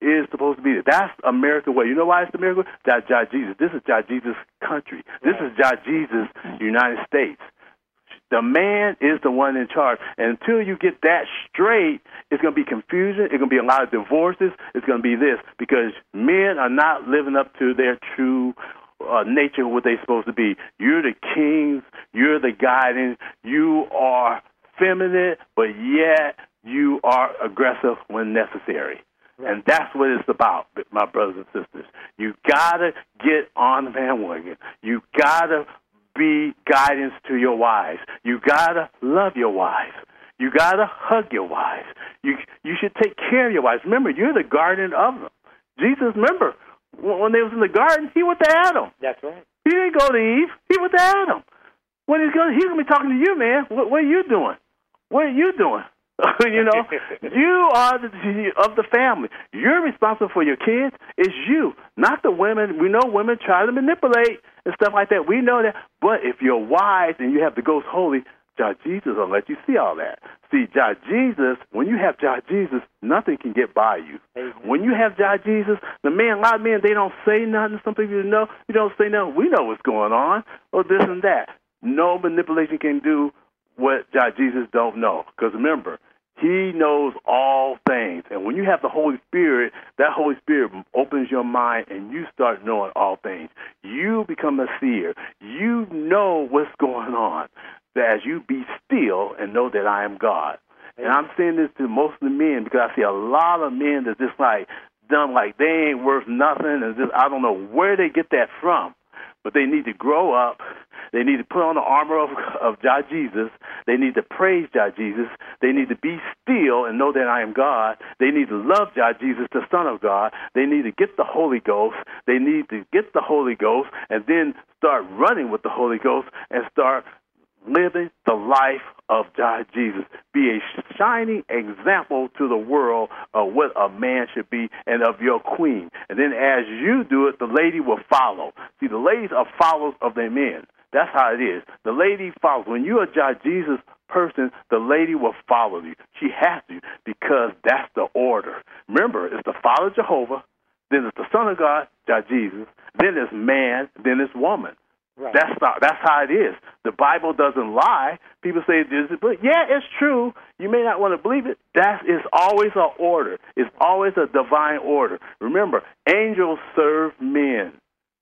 is supposed to be. That's America way. You know why it's America? That's Jesus. This is Jesus' country. This is Jesus' United States. The man is the one in charge. And until you get that straight, it's going to be confusion. It's going to be a lot of divorces. It's going to be this because men are not living up to their true nature, what they're supposed to be. You're the kings. You're the guidance. You are feminine, but yet you are aggressive when necessary. Right. And that's what it's about, my brothers and sisters. You got to get on the bandwagon. You got to be guidance to your wives. You got to love your wives. You got to hug your wives. You should take care of your wives. Remember, you're the guardian of them. Jesus, remember, when they was in the garden, he went to Adam. That's right. He didn't go to Eve. He went to Adam. When he's going to be talking to you, man. What are you doing? What are you doing? You know, you are of the family. You're responsible for your kids. It's you, not the women. We know women try to manipulate and stuff like that. We know that. But if you're wise and you have the Ghost Holy, God Jesus will let you see all that. See, God Jesus, when you have God Jesus, nothing can get by you. Amen. When you have God Jesus, a lot of men, they don't say nothing. Some people know, you don't say nothing. We know what's going on, or this and that. No manipulation can do what God Jesus don't know. Because remember, he knows all things. And when you have the Holy Spirit, that Holy Spirit opens your mind and you start knowing all things. You become a seer. You know what's going on. That as you be still and know that I am God. And I'm saying this to most of the men because I see a lot of men that just like done like they ain't worth nothing. And just, I don't know where they get that from. But they need to grow up. They need to put on the armor of God Jesus. They need to praise God Jesus. They need to be still and know that I am God. They need to love God Jesus, the Son of God. They need to get the Holy Ghost. They need to get the Holy Ghost and then start running with the Holy Ghost and start living the life of God Jesus. Be a shining example to the world of what a man should be and of your queen. And then as you do it, the lady will follow. See, the ladies are followers of their men. That's how it is. The lady follows. When you're a God Jesus person, the lady will follow you. She has to because that's the order. Remember, it's the Father Jehovah, then it's the Son of God, God Jesus, then it's man, then it's woman. Right. That's how it is. The Bible doesn't lie. People say this, but yeah, it's true. You may not want to believe it. That is always an order. It's always a divine order. Remember, angels serve men.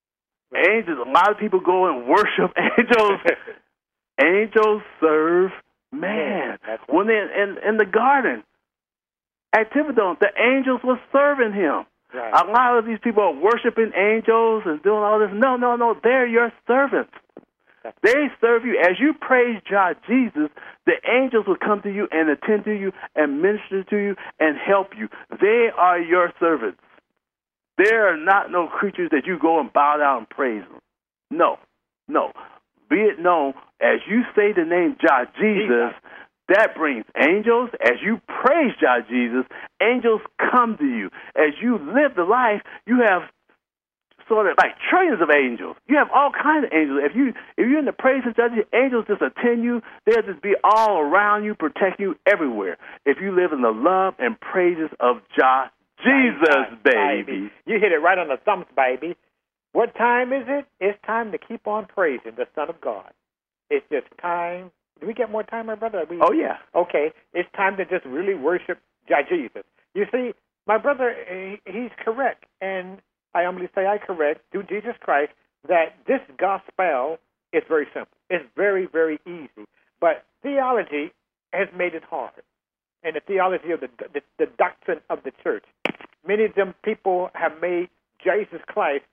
Angels. A lot of people go and worship angels. Angels serve man. Right. When they're in the garden at Thibodeau, the angels were serving him. Right. A lot of these people are worshiping angels and doing all this. No. They're your servants. They serve you. As you praise God Jesus, the angels will come to you and attend to you and minister to you and help you. They are your servants. They are not no creatures that you go and bow down and praise them. No. Be it known, as you say the name God Jesus, that brings angels. As you praise God Jesus, angels come to you. As you live the life, you have sort of like trillions of angels. You have all kinds of angels. If you're in the praise of God, angels just attend you. They'll just be all around you, protect you everywhere. If you live in the love and praises of God Jesus, baby. You hit it right on the thumbs, baby. What time is it? It's time to keep on praising the Son of God. It's just time. Do we get more time, my brother? Oh, yeah. Okay. It's time to just really worship God Jesus. You see, my brother, he's correct. And I humbly say I correct through Jesus Christ that this gospel is very simple. It's very, very easy. But theology has made it hard. And the theology of the doctrine of the church. Many of them people have made Jesus Christ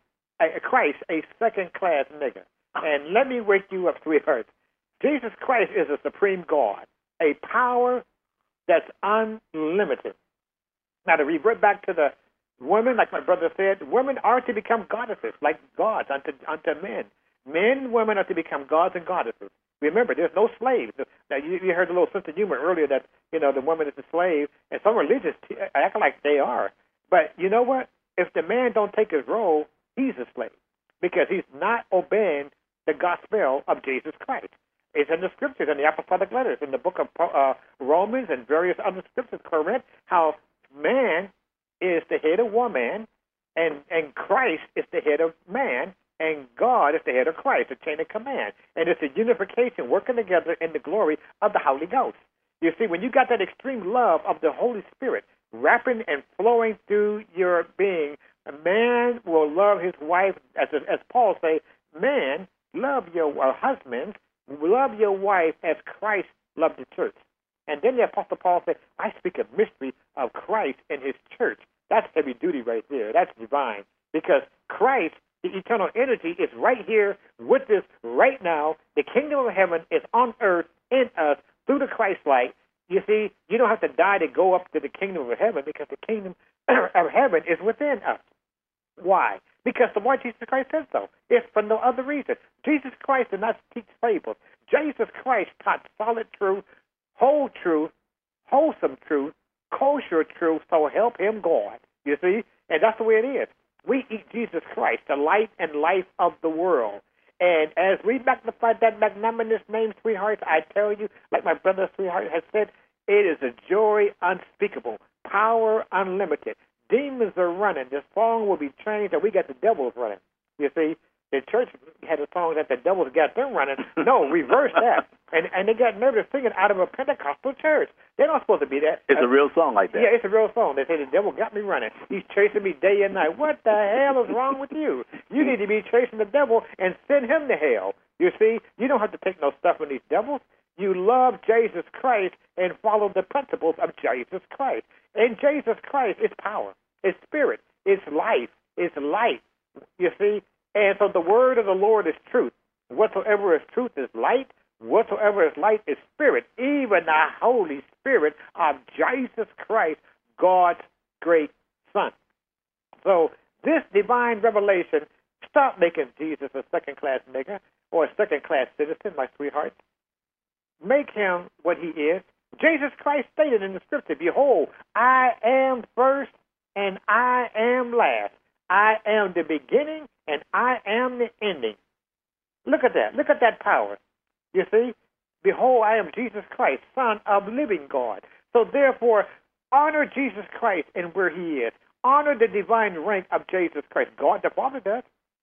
a second-class nigger. And let me wake you up, sweetheart. Jesus Christ is a supreme God, a power that's unlimited. Now, to revert back to the women, like my brother said, women are to become goddesses, like gods unto men. Men and women are to become gods and goddesses. Remember, there's no slaves. Now, you heard a little sense of humor earlier that, the woman is a slave, and some religions act like they are. But you know what? If the man don't take his role, he's a slave because he's not obeying the gospel of Jesus Christ. It's in the scriptures, in the apostolic letters, in the book of Romans and various other scriptures, correct? How man is the head of woman, and Christ is the head of man, and God is the head of Christ, the chain of command. And it's a unification working together in the glory of the Holy Ghost. You see, when you got that extreme love of the Holy Spirit wrapping and flowing through your being, a man will love his wife, as Paul say, man, love your husband, love your wife as Christ loved the church. And then the Apostle Paul said, I speak a mystery of Christ and his church. That's heavy duty right there. That's divine. Because Christ, the eternal energy, is right here with us right now. The kingdom of heaven is on earth in us through the Christ light. You see, you don't have to die to go up to the kingdom of heaven, because the kingdom of heaven is within us. Why? Because the Lord Jesus Christ said so. It's for no other reason. Jesus Christ did not teach fables. Jesus Christ taught solid truth, whole truth, wholesome truth, kosher truth, so help him God. You see? And that's the way it is. We eat Jesus Christ, the light and life of the world. And as we magnify that magnanimous name, sweethearts, I tell you, like my brother, sweetheart, has said, it is a joy unspeakable, power unlimited. Demons are running. This song will be changed, and we got the devils running. You see, the church had a song that the devils got them running. No, reverse that. And they got nervous singing out of a Pentecostal church. They're not supposed to be that. It's a real song like that. Yeah, it's a real song. They say the devil got me running. He's chasing me day and night. What the hell is wrong with you? You need to be chasing the devil and send him to hell. You see, you don't have to take no stuff from these devils. You love Jesus Christ and follow the principles of Jesus Christ. And Jesus Christ is power. It's spirit. It's life. It's light. You see? And so the word of the Lord is truth. Whatsoever is truth is light. Whatsoever is light is spirit. Even the Holy Spirit of Jesus Christ, God's great Son. So this divine revelation, stop making Jesus a second-class nigger or a second-class citizen, my sweetheart. Make him what he is. Jesus Christ stated in the scripture, behold, I am first and I am last. I am the beginning and I am the ending. Look at that. Look at that power. You see? Behold, I am Jesus Christ, Son of living God. So therefore, honor Jesus Christ and where he is. Honor the divine rank of Jesus Christ. God the Father does.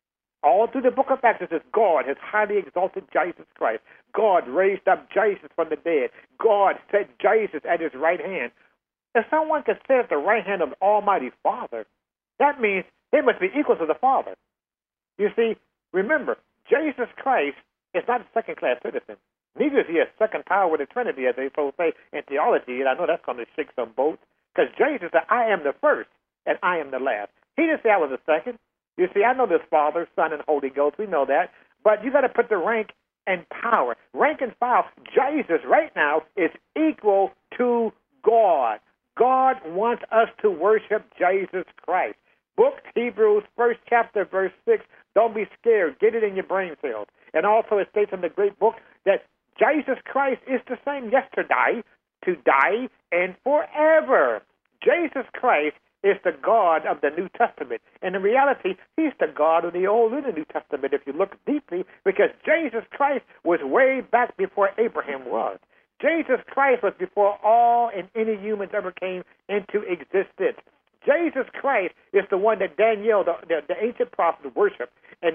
All through the book of Acts, it says God has highly exalted Jesus Christ. God raised up Jesus from the dead. God set Jesus at his right hand. If someone can sit at the right hand of the Almighty Father, that means they must be equal to the Father. You see, remember, Jesus Christ is not a second-class citizen. Neither is he a second power with the Trinity, as they so say in theology, and I know that's going to shake some boats, because Jesus said, I am the first, and I am the last. He didn't say I was the second. You see, I know there's Father, Son, and Holy Ghost. We know that. But you got to put the rank and power. Rank and file. Jesus right now is equal to God. God wants us to worship Jesus Christ. Book Hebrews, 1st chapter, verse 6. Don't be scared. Get it in your brain cells. And also it states in the great book that Jesus Christ is the same yesterday, today, and forever. Jesus Christ is the God of the New Testament. And in reality, he's the God of the Old and the New Testament, if you look deeply, because Jesus Christ was way back before Abraham was. Jesus Christ was before all and any humans ever came into existence. Jesus Christ is the one that Daniel, the ancient prophet, worshipped in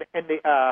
the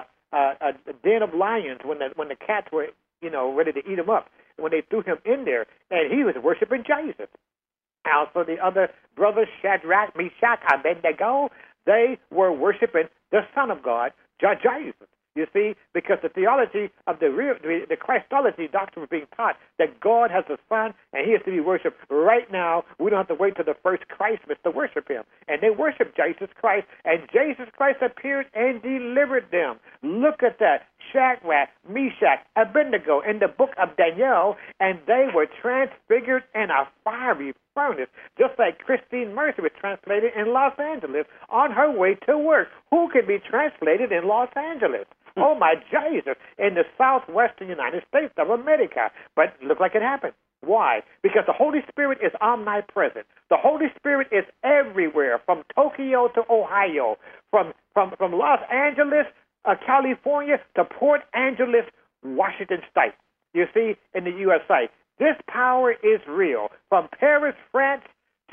den of lions when the cats were ready to eat him up, when they threw him in there, and he was worshiping Jesus. Also, the other brothers, Shadrach, Meshach, Abednego, they were worshiping the Son of God, Jesus. You see, because the theology of the Christology doctrine was being taught that God has a Son and he is to be worshipped right now. We don't have to wait till the first Christmas to worship him. And they worship Jesus Christ, and Jesus Christ appeared and delivered them. Look at that. Shadrach, Meshach, Abednego in the book of Daniel, and they were transfigured in a fiery furnace, just like Christine Mercer was translated in Los Angeles on her way to work. Who can be translated in Los Angeles? Oh, my Jesus, in the southwestern United States of America. But look like it happened. Why? Because the Holy Spirit is omnipresent. The Holy Spirit is everywhere, from Tokyo to Ohio, from Los Angeles, California, to Port Angeles, Washington State. You see, in the USA. This power is real. From Paris, France, to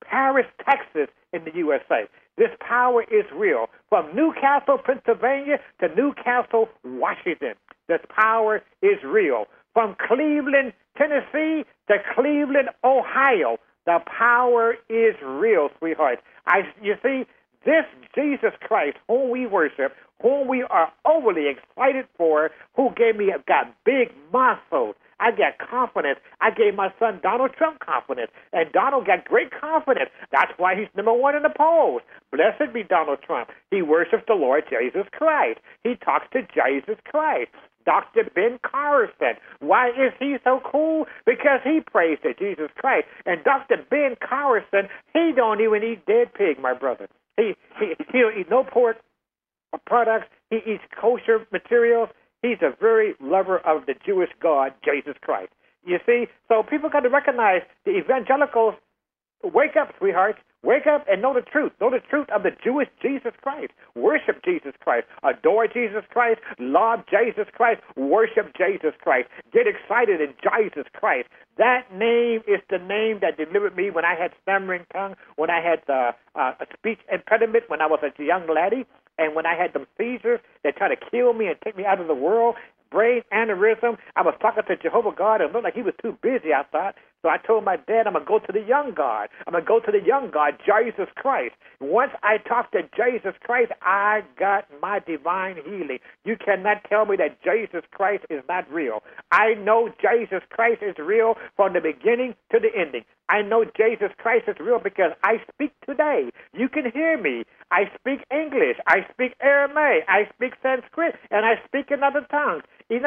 Paris, Texas in the USA. This power is real. From Newcastle, Pennsylvania to Newcastle, Washington, this power is real. From Cleveland, Tennessee to Cleveland, Ohio, the power is real, sweetheart. You see, this Jesus Christ, whom we worship, whom we are overly excited for, who got big muscles. I got confidence. I gave my son Donald Trump confidence, and Donald got great confidence. That's why he's number one in the polls. Blessed be Donald Trump. He worships the Lord Jesus Christ. He talks to Jesus Christ. Dr. Ben Carson. Why is he so cool? Because he prays to Jesus Christ. And Dr. Ben Carson, he don't even eat dead pig, my brother. He don't eat no pork products. He eats kosher materials. He's a very lover of the Jewish God, Jesus Christ. You see? So people got to recognize the evangelicals. Wake up, sweethearts. Wake up and know the truth. Know the truth of the Jewish Jesus Christ. Worship Jesus Christ. Adore Jesus Christ. Love Jesus Christ. Worship Jesus Christ. Get excited in Jesus Christ. That name is the name that delivered me when I had stammering tongue, when I had a speech impediment, when I was a young laddie, and when I had them seizures that tried to kill me and take me out of the world, brain aneurysm. I was talking to Jehovah God and it looked like he was too busy, I thought. So I told my dad, I'm going to go to the young God. I'm going to go to the young God, Jesus Christ. Once I talked to Jesus Christ, I got my divine healing. You cannot tell me that Jesus Christ is not real. I know Jesus Christ is real from the beginning to the ending. I know Jesus Christ is real because I speak today. You can hear me. I speak English. I speak Aramaic. I speak Sanskrit. And I speak in other tongues.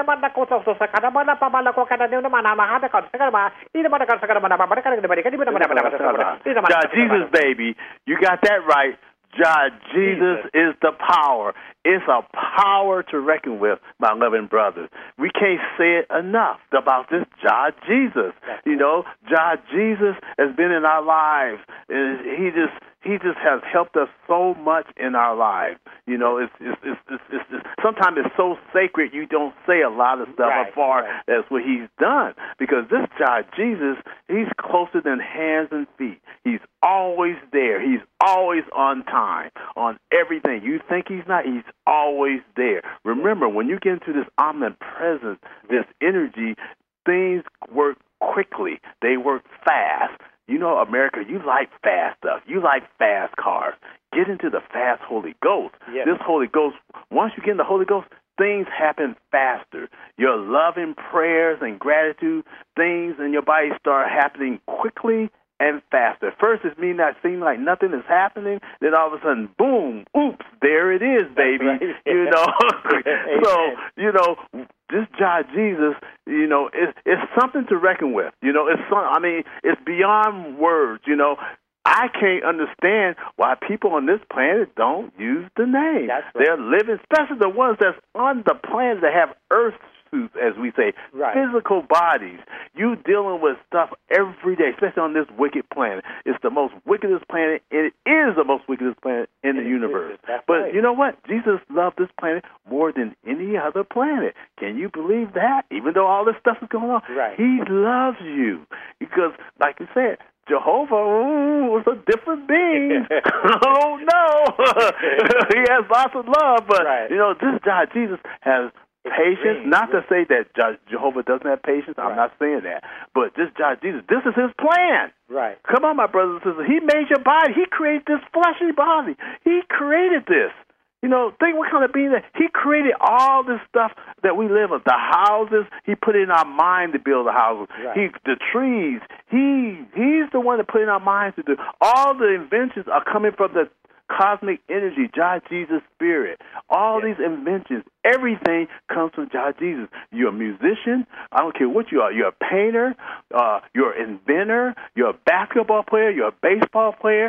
God, Jesus, baby, you got that right. God, Jesus is the power. It's a power to reckon with, my loving brothers. We can't say it enough about this God Jesus. You know, God Jesus has been in our lives. He just has helped us so much in our lives. You know, it's sometimes it's so sacred you don't say a lot of stuff as far as what he's done. Because this God Jesus, he's closer than hands and feet. He's always there. He's always on time on everything. You think he's not, he's always there. Remember, when you get into this omnipresence, this energy, things work quickly. They work fast. You know, America, you like fast stuff. You like fast cars. Get into the fast Holy Ghost. Yes. This Holy Ghost, once you get in the Holy Ghost, things happen faster. Your loving prayers and gratitude, things in your body start happening quickly and faster. First, it may not seem like nothing is happening. Then all of a sudden, boom, oops, there it is, baby. Right. You know, so, you know, this God Jesus, you know, it's something to reckon with. You know, it's beyond words. You know, I can't understand why people on this planet don't use the name. That's right. They're living, especially the ones that's on the planet that have earth suits, as we say, physical bodies. You dealing with stuff every day, especially on this wicked planet. It's the most wickedest planet. It is the most wickedest planet in the universe. But you know what? Jesus loved this planet more than any other planet. Can you believe that? Even though all this stuff is going on, he loves you. Because, like you said, Jehovah was a different being. Oh, no. He has lots of love. But, you know, this God, Jesus, has patience. Not to say that Jehovah doesn't have patience. I'm not saying that. But this God, Jesus, this is his plan. Right. Come on, my brothers and sisters. He made your body. He created this fleshy body. He created this. You know, think what kind of being that he created all this stuff that we live in. The houses, he put it in our mind to build the houses. The trees, he's the one that put it in our minds to do. All the inventions are coming from the cosmic energy, God Jesus Spirit. All these inventions, everything comes from God Jesus. You're a musician. I don't care what you are. You're a painter. You're an inventor. You're a basketball player. You're a baseball player.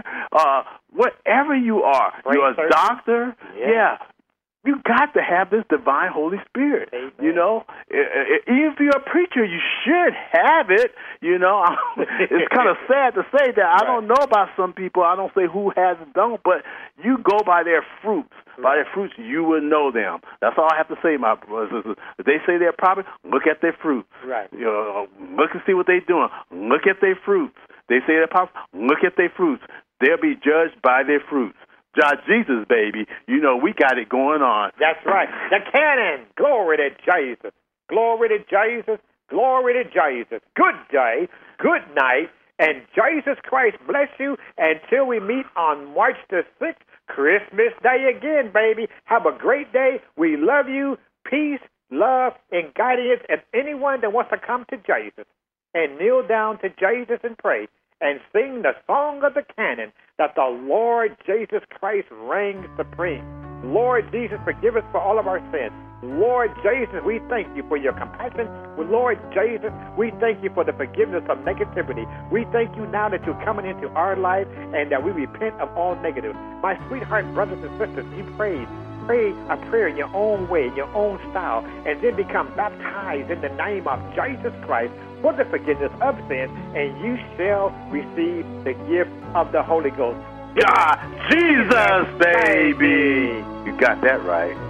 Whatever you are. You're a doctor. Yeah. You got to have this divine Holy Spirit. Amen. You know, even if you're a preacher, you should have it. You know, it's kind of sad to say that. I don't know about some people. I don't say who has and don't, but you go by their fruits. By their fruits, you will know them. That's all I have to say, my brothers. If they say they're prophet, look at their fruits. Right. You know, look and see what they're doing. Look at their fruits. They say the apostle, look at their fruits. They'll be judged by their fruits. Judge Jesus, baby. You know, we got it going on. That's right. The canon. Glory to Jesus. Glory to Jesus. Glory to Jesus. Good day. Good night. And Jesus Christ bless you until we meet on March the 6th, Christmas Day again, baby. Have a great day. We love you. Peace, love, and guidance. And anyone that wants to come to Jesus and kneel down to Jesus and pray and sing the song of the canon that the Lord Jesus Christ reigns supreme. Lord Jesus, forgive us for all of our sins. Lord Jesus, we thank you for your compassion. Lord Jesus, we thank you for the forgiveness of negativity. We thank you now that you're coming into our life and that we repent of all negative. My sweetheart brothers and sisters, you pray a prayer in your own way, in your own style, and then become baptized in the name of Jesus Christ for the forgiveness of sins, and you shall receive the gift of the Holy Ghost. God, Jesus, baby. You got that right.